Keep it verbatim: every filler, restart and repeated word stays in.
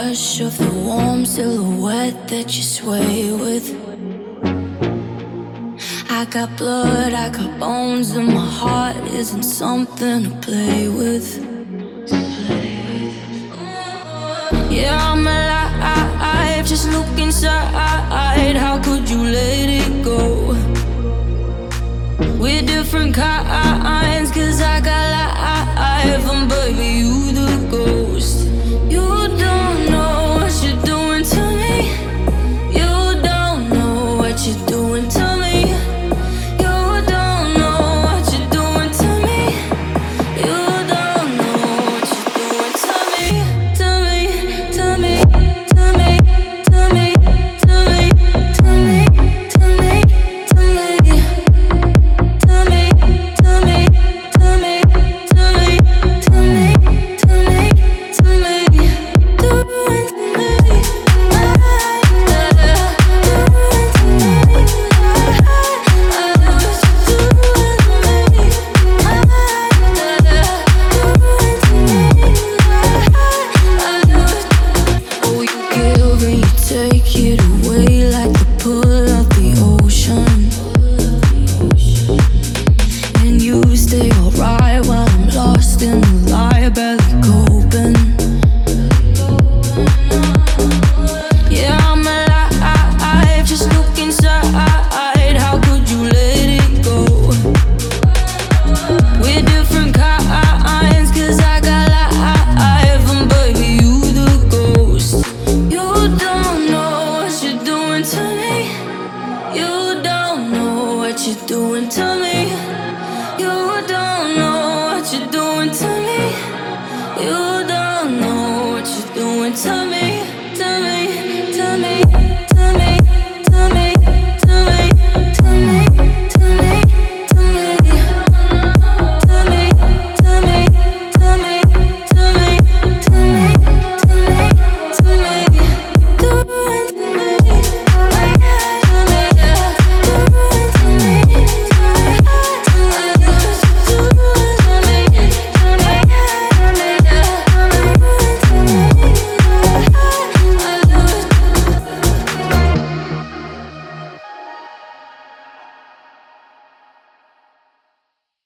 rush of the warm silhouette that you sway with. I got blood, I got bones, and my heart isn't something to play with. Yeah, I'm alive, just look inside. How could you let it go? We're different kinds, cause I got life, and baby, you the ghost. You don't know what you're doing to me. You don't know what you're doing to me. You don't know what you're doing to me. You don't know what you're doing to me. To me, to me, to me, to me, to me, to me, to me, to me, to me, to me, to me, to me, to me, to me, to me, doing to me. Oh, you give and you take it away like the pull of the ocean. And you stay alright while I'm lost in the lie, belly coping. Yeah, I'm alive, just look inside. How could you let it go? We're different kinds, cause I got life, and baby, you the ghost. You don't know what you're doing to me. You don't know what you're doing to me. You don't know what you're doing to me. You don't know what you're doing to me.